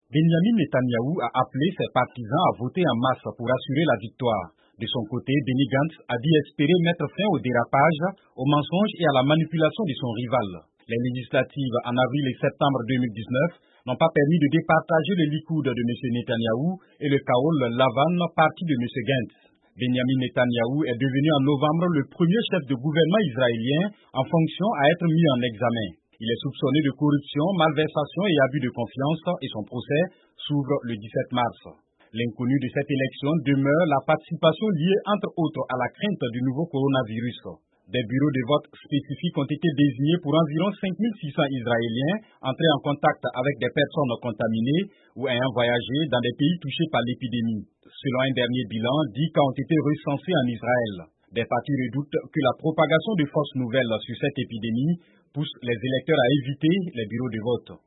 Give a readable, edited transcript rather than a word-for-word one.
Benjamin Netanyahou a appelé ses partisans à voter en masse pour assurer la victoire. De son côté, Benny Gantz a dit espérer mettre fin au dérapage, aux mensonges et à la manipulation de son rival. Les législatives en avril et septembre 2019 n'ont pas permis de départager le Likoud de M. Netanyahou et le Kahol Lavan, parti de M. Gantz. Benjamin Netanyahou est devenu en novembre le premier chef de gouvernement israélien en fonction à être mis en examen. Il est soupçonné de corruption, malversation et abus de confiance et son procès s'ouvre le 17 mars. L'inconnu de cette élection demeure la participation liée entre autres à la crainte du nouveau coronavirus. Des bureaux de vote spécifiques ont été désignés pour environ 5600 Israéliens entrés en contact avec des personnes contaminées ou ayant voyagé dans des pays touchés par l'épidémie. Selon un dernier bilan, 10 cas ont été recensés en Israël. Des partis redoutent que la propagation de fausses nouvelles sur cette épidémie pousse les électeurs à éviter les bureaux de vote.